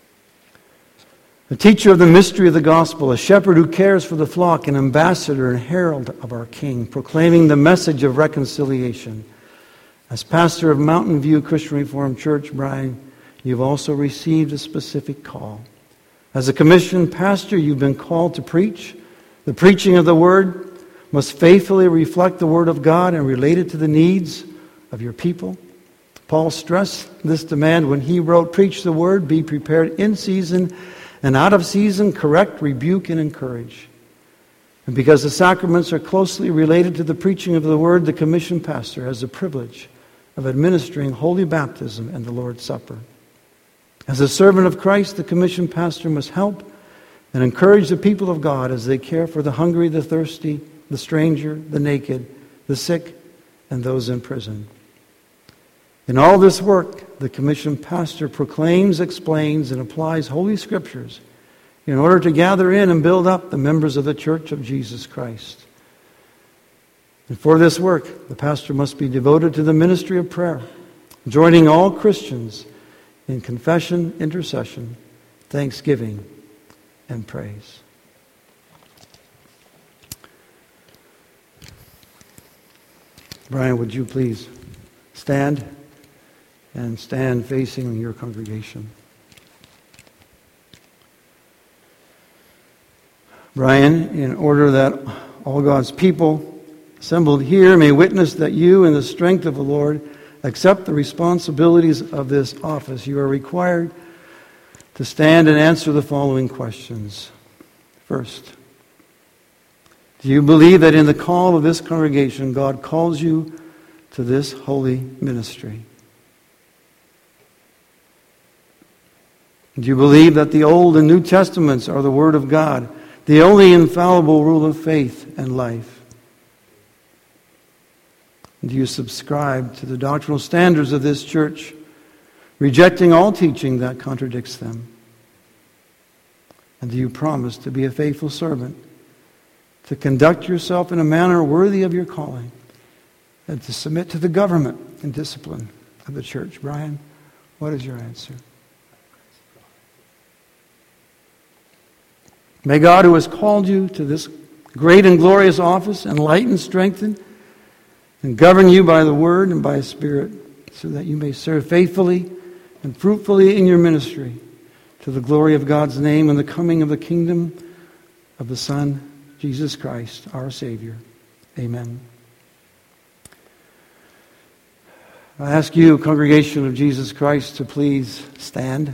A teacher of the mystery of the gospel, a shepherd who cares for the flock, an ambassador and herald of our King, proclaiming the message of reconciliation. As pastor of Mountain View Christian Reformed Church, Brian, you've also received a specific call. As a commissioned pastor, you've been called to preach. The preaching of the word must faithfully reflect the word of God and relate it to the needs of your people. Paul stressed this demand when he wrote, "Preach the word, be prepared in season and out of season, correct, rebuke, and encourage." And because the sacraments are closely related to the preaching of the word, the commissioned pastor has the privilege of administering holy baptism and the Lord's Supper. As a servant of Christ, the commissioned pastor must help and encourage the people of God as they care for the hungry, the thirsty, the stranger, the naked, the sick, and those in prison. In all this work, the commissioned pastor proclaims, explains, and applies Holy Scriptures in order to gather in and build up the members of the Church of Jesus Christ. And for this work, the pastor must be devoted to the ministry of prayer, joining all Christians in confession, intercession, thanksgiving, and praise. Brian, would you please stand and stand facing your congregation? Brian, in order that all God's people assembled here may witness that you, in the strength of the Lord, accept the responsibilities of this office, you are required to stand and answer the following questions. First, do you believe that in the call of this congregation, God calls you to this holy ministry? Do you believe that the Old and New Testaments are the Word of God, the only infallible rule of faith and life? Do you subscribe to the doctrinal standards of this church, rejecting all teaching that contradicts them? And do you promise to be a faithful servant, to conduct yourself in a manner worthy of your calling, and to submit to the government and discipline of the church? Brian, what is your answer? May God, who has called you to this great and glorious office, enlighten, strengthen, and govern you by the Word and by His Spirit, so that you may serve faithfully and fruitfully in your ministry to the glory of God's name and the coming of the kingdom of the Son, Jesus Christ, our Savior. Amen. I ask you, congregation of Jesus Christ, to please stand.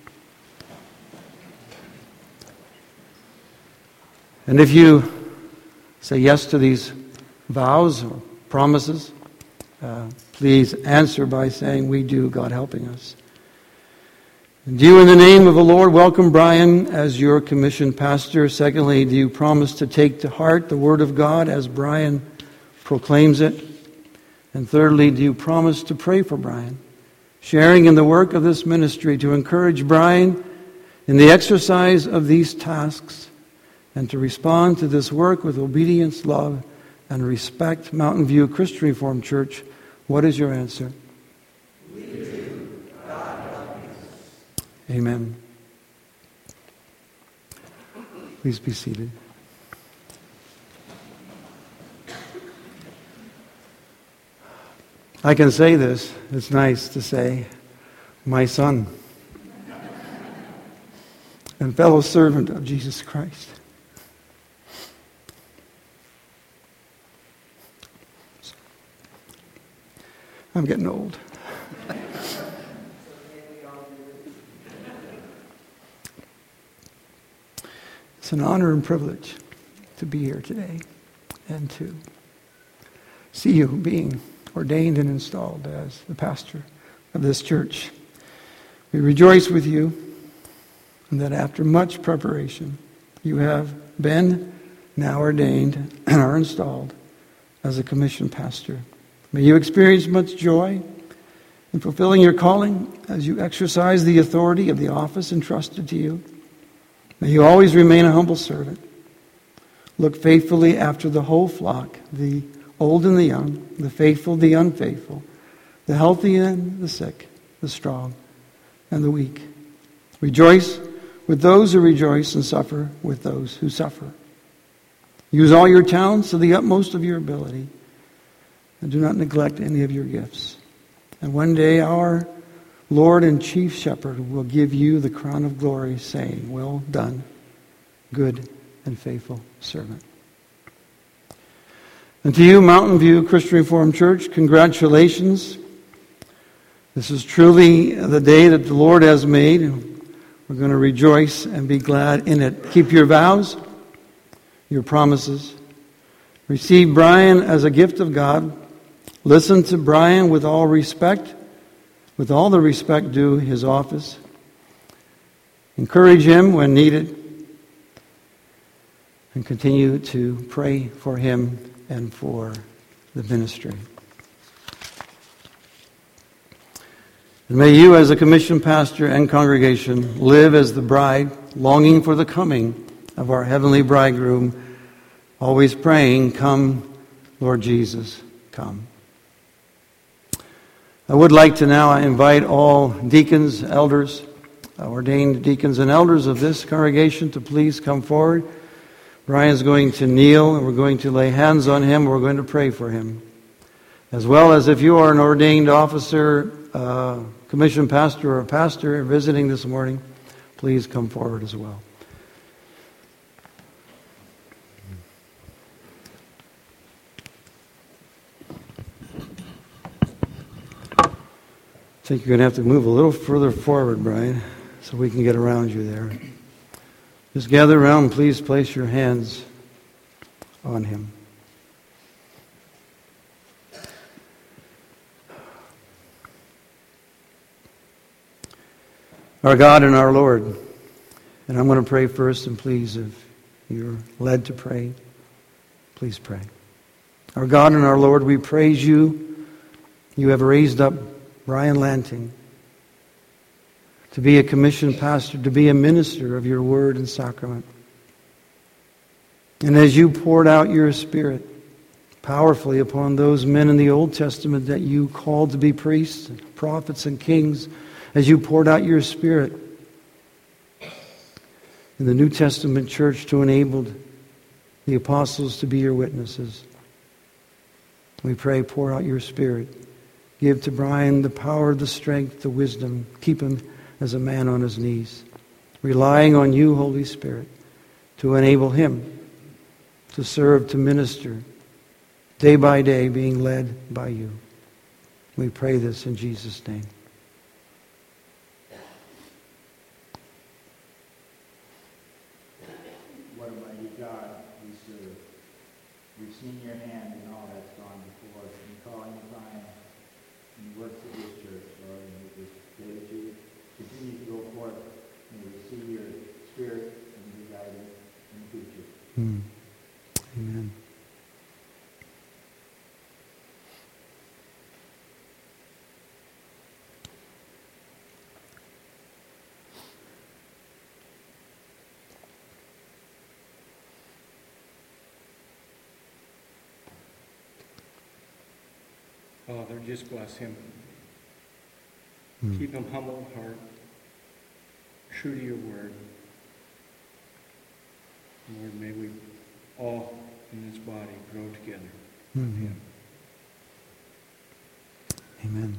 And if you say yes to these vows or promises, uh, please answer by saying, "We do, God helping us." And do you, in the name of the Lord, welcome Brian as your commissioned pastor? Secondly, do you promise to take to heart the Word of God as Brian proclaims it? And thirdly, do you promise to pray for Brian, sharing in the work of this ministry, to encourage Brian in the exercise of these tasks, and to respond to this work with obedience, love, and respect? Mountain View Christian Reformed Church, what is your answer? We do. God help us. Amen. Please be seated. I can say this. It's nice to say, my son and fellow servant of Jesus Christ. I'm getting old. It's an honor and privilege to be here today and to see you being ordained and installed as the pastor of this church. We rejoice with you that after much preparation, you have been now ordained and are installed as a commissioned pastor. May you experience much joy in fulfilling your calling as you exercise the authority of the office entrusted to you. May you always remain a humble servant. Look faithfully after the whole flock, the old and the young, the faithful, the unfaithful, the healthy and the sick, the strong and the weak. Rejoice with those who rejoice and suffer with those who suffer. Use all your talents to the utmost of your ability, and do not neglect any of your gifts. And one day our Lord and Chief Shepherd will give you the crown of glory, saying, "Well done, good and faithful servant." And to you, Mountain View Christian Reformed Church, congratulations. This is truly the day that the Lord has made. We're going to rejoice and be glad in it. Keep your vows, your promises. Receive Brian as a gift of God. Listen to Brian with all respect, with all the respect due his office. Encourage him when needed. And continue to pray for him and for the ministry. And may you, as a commissioned pastor and congregation, live as the bride, longing for the coming of our heavenly bridegroom, always praying, "Come, Lord Jesus, come." I would like to now invite all deacons, elders, ordained deacons and elders of this congregation to please come forward. Brian's going to kneel, and we're going to lay hands on him. We're going to pray for him. As well as if you are an ordained officer, uh, commissioned pastor, or a pastor visiting this morning, please come forward as well. I think you're going to have to move a little further forward, Brian, so we can get around you there. Just gather around and please place your hands on him. Our God and our Lord, and I'm going to pray first, and please, if you're led to pray, please pray. Our God and our Lord, we praise you. You have raised up Brian Lanting to be a commissioned pastor, to be a minister of your word and sacrament. And as you poured out your Spirit powerfully upon those men in the Old Testament that you called to be priests, and prophets, and kings, as you poured out your Spirit in the New Testament church to enable the apostles to be your witnesses, we pray, pour out your Spirit. Give to Brian the power, the strength, the wisdom. Keep him as a man on his knees, relying on you, Holy Spirit, to enable him to serve, to minister, day by day, being led by you. We pray this in Jesus' name. What a mighty God we serve. We've seen your hand in all that's gone before us, in calling Brian and works of this church, Lord, and we just pray that you continue to go forth and we see your Spirit and your guidance in the future. Hmm. Amen. Father, just bless him. Mm. Keep him humble of heart, true to your word. Lord, may we all in this body grow together. Mm-hmm. Amen.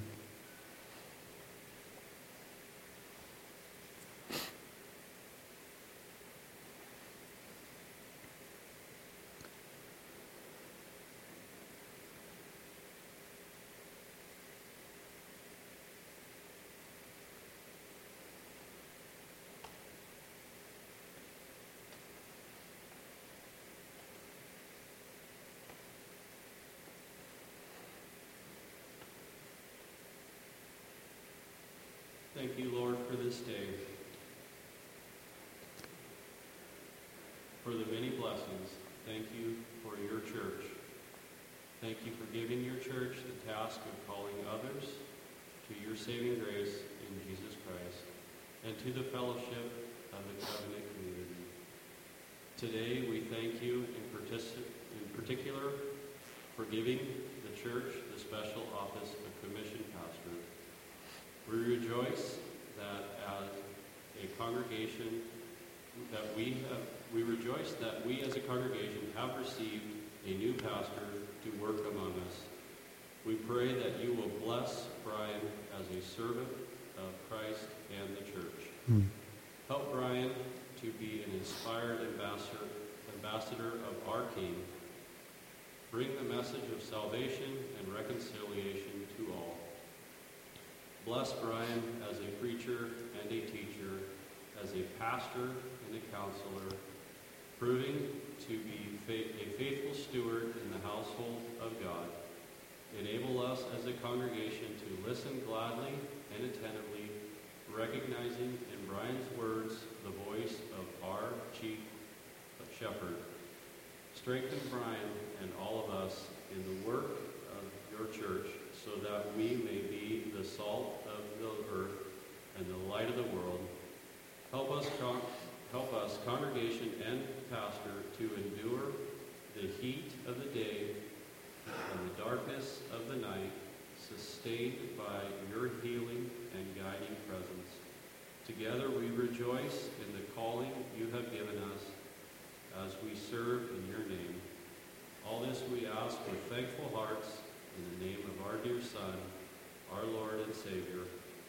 for the many blessings. Thank you for your church. Thank you for giving your church the task of calling others to your saving grace in Jesus Christ and to the fellowship of the covenant community. Today we thank you in, partic- in particular for giving the church the special office of commission pastor. We rejoice that as a congregation that we have, we rejoice that we as a congregation have received a new pastor to work among us. We pray that you will bless Brian as a servant of Christ and the church. Mm. Help Brian to be an inspired ambassador, ambassador of our King. Bring the message of salvation and reconciliation to all. Bless Brian as a preacher and a teacher, as a pastor and a counselor, proving to be fa- a faithful steward in the household of God. Enable us as a congregation to listen gladly and attentively, recognizing in Brian's words the voice of our chief shepherd. Strengthen Brian and all of us in the work of your church so that we may be the salt of the earth and the light of the world. Help us, con- help us, congregation and pastor, to endure the heat of the day and the darkness of the night, sustained by your healing and guiding presence. Together we rejoice in the calling you have given us as we serve in your name. All this we ask with thankful hearts in the name of our dear Son, our Lord and Savior.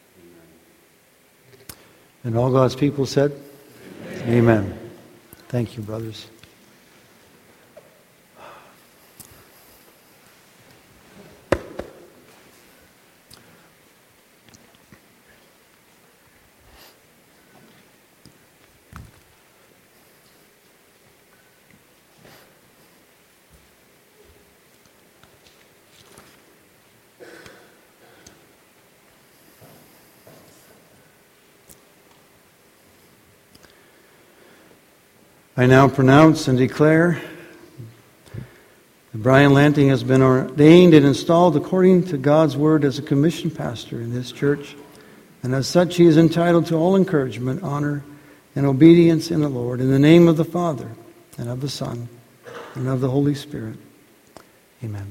Amen. And all God's people said, Amen. Amen. Thank you, brothers. I now pronounce and declare that Brian Lanting has been ordained and installed according to God's word as a commissioned pastor in this church, and as such he is entitled to all encouragement, honor, and obedience in the Lord, in the name of the Father, and of the Son, and of the Holy Spirit. Amen.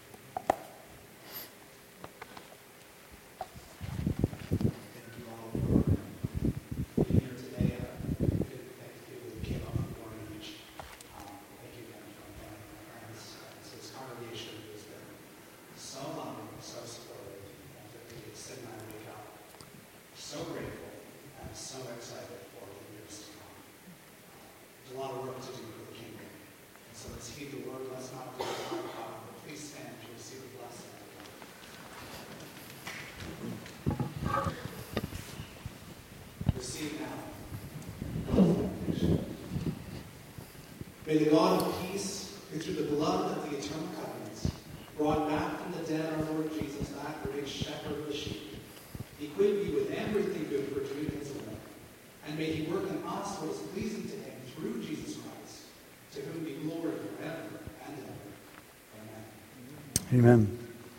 May the God of peace, who through the blood of the eternal covenants brought back from the dead our Lord Jesus, that great shepherd of the sheep, equip you with everything good for doing his will, and may he work in us what is pleasing to him through Jesus Christ, to whom be glory forever and ever. Amen. Amen.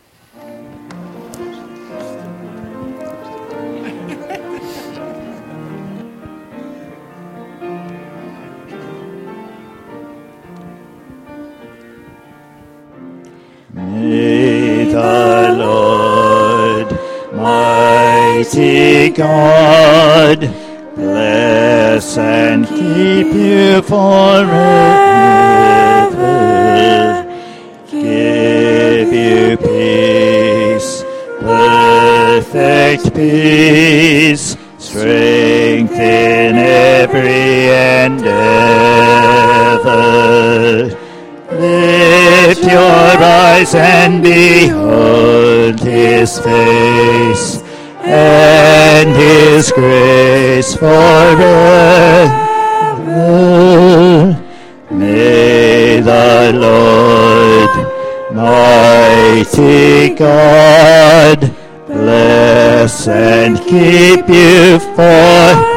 May the Lord, mighty God, bless and keep you forever, give you peace, perfect peace, strength in every endeavor. Lift your eyes and behold his face, and his grace forever. May the Lord, mighty God, bless and keep you forever.